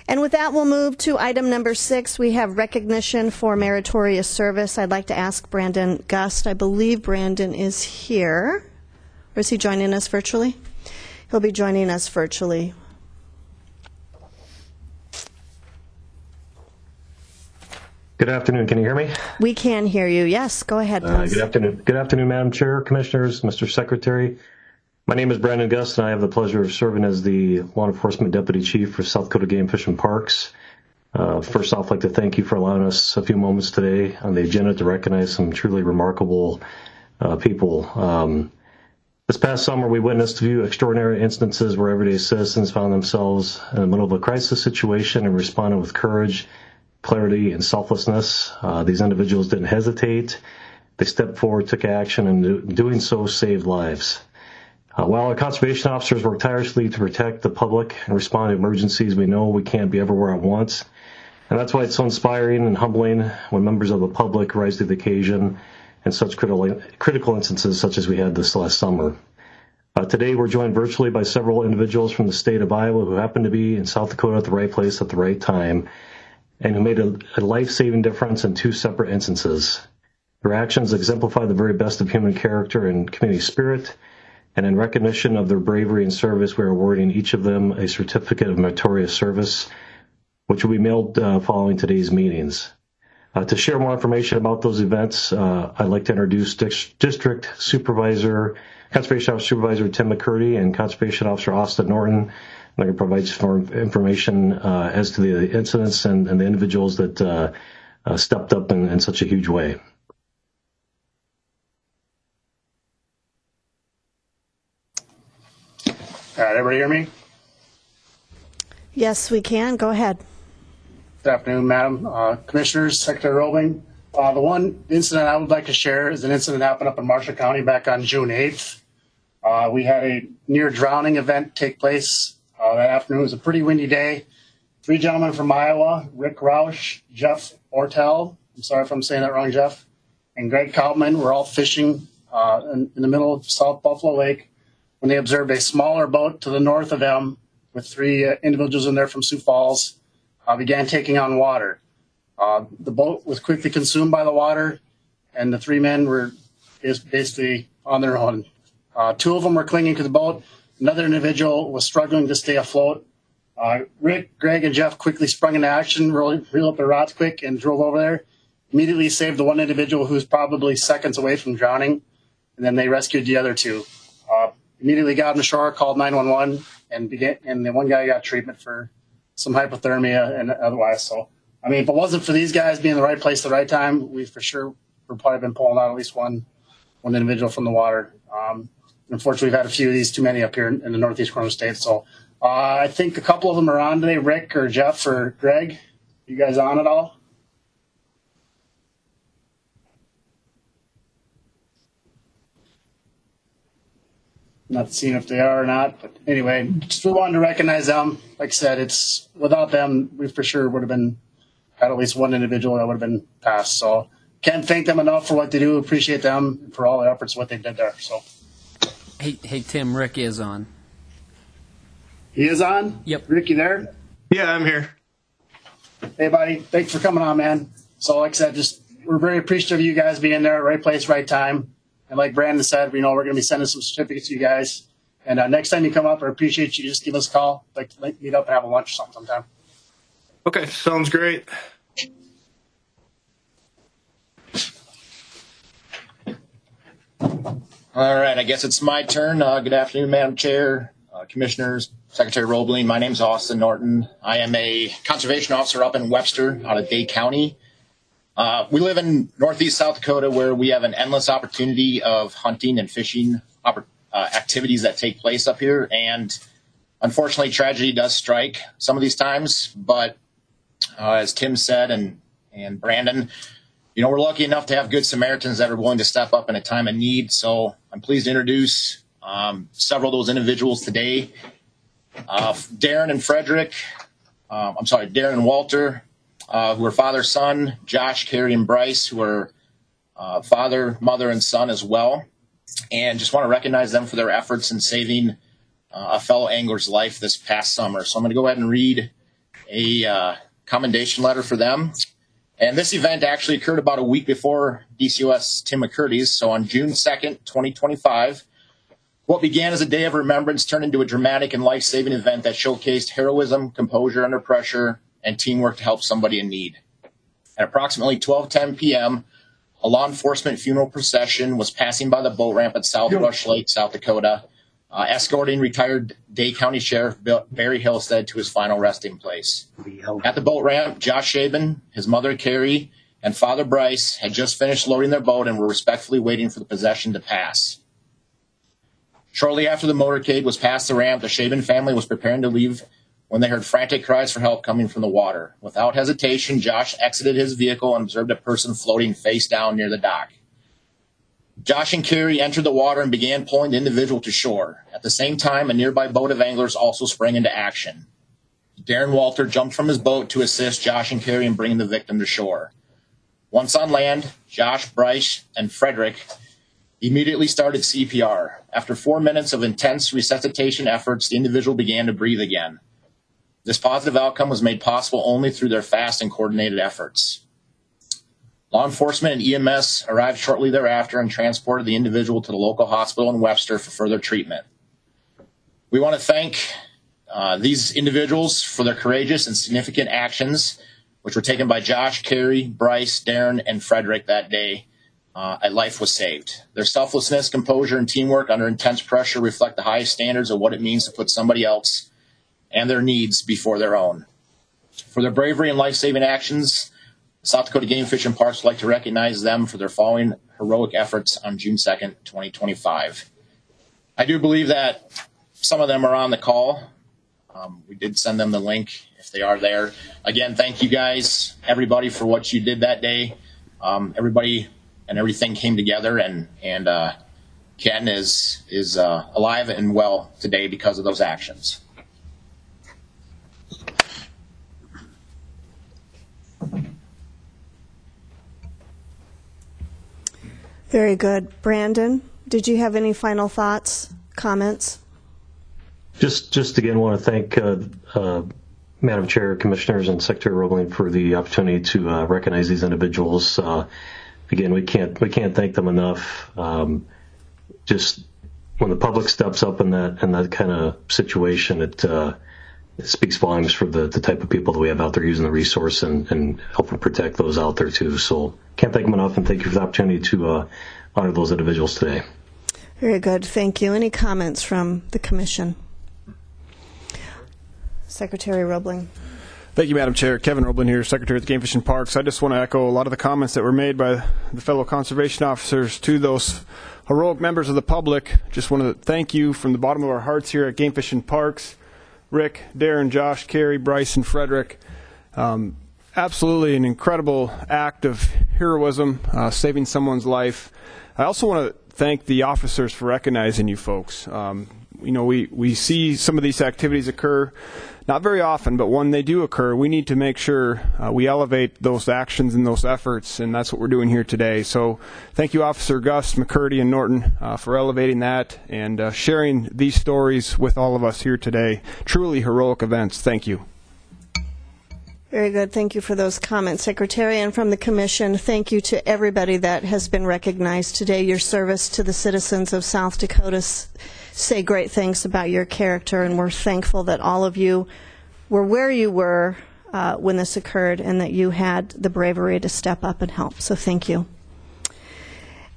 And with that, we'll move to item number 6. We have recognition for meritorious service. I'd like to ask Brandon Gust. I believe Brandon is here. Or is he joining us virtually? He'll be joining us virtually. Good afternoon. Can you hear me? We can hear you. Yes, go ahead, please. Good afternoon. Good afternoon, Madam Chair, Commissioners, Mr. Secretary. My name is Brandon Gust, and I have the pleasure of serving as the Law Enforcement Deputy Chief for South Dakota Game Fish and Parks. First off, I'd like to thank you for allowing us a few moments today on the agenda to recognize some truly remarkable people. This past summer, we witnessed a few extraordinary instances where everyday citizens found themselves in the middle of a crisis situation and responded with courage, clarity, and selflessness. These individuals didn't hesitate. They stepped forward, took action, and doing so saved lives. While our conservation officers work tirelessly to protect the public and respond to emergencies, we know we can't be everywhere at once. And that's why it's so inspiring and humbling when members of the public rise to the occasion in such critical instances such as we had this last summer. Today, we're joined virtually by several individuals from the state of Iowa who happen to be in South Dakota at the right place at the right time and who made a life-saving difference in 2 separate instances. Their actions exemplify the very best of human character and community spirit, and in recognition of their bravery and service, we are awarding each of them a certificate of meritorious service, which will be mailed following today's meetings. To share more information about those events, I'd like to introduce District Supervisor, Conservation Officer Supervisor Tim McCurdy and Conservation Officer Austin Norton. They're going to provide some more information as to the incidents and the individuals that stepped up in such a huge way. All right, everybody hear me? Yes, we can. Go ahead. Good afternoon, Madam Commissioners, Secretary Roebling. The one incident I would like to share is an incident that happened up in Marshall County back on June 8th. We had a near drowning event take place that afternoon. It was a pretty windy day. 3 gentlemen from Iowa, Rick Roush, Jeff Ortel, I'm sorry if I'm saying that wrong, Jeff, and Greg Kaufman were all fishing in the middle of South Buffalo Lake when they observed a smaller boat to the north of them with 3 individuals in there from Sioux Falls, began taking on water. The boat was quickly consumed by the water, and the 3 men were basically on their own. 2 of them were clinging to the boat. Another individual was struggling to stay afloat. Rick, Greg, and Jeff quickly sprung into action, reeled up their rods quick, and drove over there. Immediately saved the one individual who was probably seconds away from drowning, and then they rescued the other 2. Immediately got on the shore, called 911, and the one guy got treatment for some hypothermia and otherwise. So, I mean, if it wasn't for these guys being in the right place at the right time, we for sure would probably been pulling out at least one individual from the water. Unfortunately, we've had a few of these, too many up here in the northeast corner of the state. So I think a couple of them are on today, Rick or Jeff or Greg. You guys on at all? Not seeing if they are or not, but anyway, just we wanted to recognize them. Like I said, it's without them, we for sure would have been had at least one individual that would have been passed. So can't thank them enough for what they do. Appreciate them for all the efforts, what they did there. So, hey, Tim, Rick is on. He is on? Yep. Rick, you there? Yeah, I'm here. Hey, buddy. Thanks for coming on, man. So, like I said, we're very appreciative of you guys being there, right place, right time. And like Brandon said, we're going to be sending some certificates to you guys. And next time you come up, I appreciate you. Just give us a call. Like to meet up and have a lunch or something sometime. Okay, sounds great. All right, I guess it's my turn. Good afternoon, Madam Chair, Commissioners, Secretary Roebling. My name is Austin Norton. I am a conservation officer up in Webster out of Day County. We live in northeast South Dakota where we have an endless opportunity of hunting and fishing activities that take place up here. And unfortunately, tragedy does strike some of these times. But as Tim said and Brandon, we're lucky enough to have good Samaritans that are willing to step up in a time of need. So I'm pleased to introduce several of those individuals today. Darren and Walter, who are father, son, Josh, Carrie, and Bryce, who are father, mother, and son as well. And just want to recognize them for their efforts in saving a fellow angler's life this past summer. So I'm going to go ahead and read a commendation letter for them. And this event actually occurred about a week before DCOS Tim McCurdy's. So on June 2nd, 2025, what began as a day of remembrance turned into a dramatic and life-saving event that showcased heroism, composure under pressure, and teamwork to help somebody in need. At approximately 12:10 p.m., a law enforcement funeral procession was passing by the boat ramp at South Rush Lake, South Dakota, escorting retired Day County Sheriff Barry Hillstead to his final resting place. At the boat ramp, Josh Shaben, his mother Carrie, and father Bryce had just finished loading their boat and were respectfully waiting for the procession to pass. Shortly after the motorcade was past the ramp, the Shaben family was preparing to leave when they heard frantic cries for help coming from the water. Without hesitation, Josh exited his vehicle and observed a person floating face down near the dock. Josh and Carrie entered the water and began pulling the individual to shore. At the same time, a nearby boat of anglers also sprang into action. Darren Walter jumped from his boat to assist Josh and Carrie in bringing the victim to shore. Once on land, Josh, Bryce, and Frederick immediately started CPR. After 4 minutes of intense resuscitation efforts, the individual began to breathe again. This positive outcome was made possible only through their fast and coordinated efforts. Law enforcement and EMS arrived shortly thereafter and transported the individual to the local hospital in Webster for further treatment. We want to thank these individuals for their courageous and significant actions, which were taken by Josh, Carrie, Bryce, Darren, and Frederick that day. A life was saved. Their selflessness, composure, and teamwork under intense pressure reflect the highest standards of what it means to put somebody else and their needs before their own. For their bravery and life-saving actions, South Dakota Game Fish and Parks would like to recognize them for their following heroic efforts on June 2nd, 2025. I do believe that some of them are on the call. We did send them the link if they are there. Again, thank you guys, everybody, for what you did that day. Everybody and everything came together, and Ken is alive and well today because of those actions. Very good. Brandon, did you have any final thoughts, comments? Just again, want to thank Madam Chair, Commissioners, and Secretary Roebling for the opportunity to recognize these individuals. Again, we can't thank them enough. Just when the public steps up in that kind of situation, it speaks volumes for the type of people that we have out there using the resource and helping protect those out there too. So can't thank them enough, and thank you for the opportunity to honor those individuals today. Very good. Thank you. Any comments from the Commission? Secretary Roebling. Thank you, Madam Chair. Kevin Roebling here, Secretary of the Game Fish and Parks. I just want to echo a lot of the comments that were made by the fellow conservation officers to those heroic members of the public. Just want to thank you from the bottom of our hearts here at Game Fish and Parks. Rick, Darren, Josh, Carrie, Bryce, and Frederick. Absolutely an incredible act of heroism, saving someone's life. I also want to thank the officers for recognizing you folks. We see some of these activities occur not very often, but when they do occur, we need to make sure we elevate those actions and those efforts, and that's what we're doing here today. So thank you, Officer Gus, McCurdy, and Norton for elevating that and sharing these stories with all of us here today. Truly heroic events. Thank you. Very good. Thank you for those comments, Secretary. And from the Commission, thank you to everybody that has been recognized today. Your service to the citizens of South Dakota say great things about your character, and we're thankful that all of you were where you were when this occurred and that you had the bravery to step up and help. So thank you.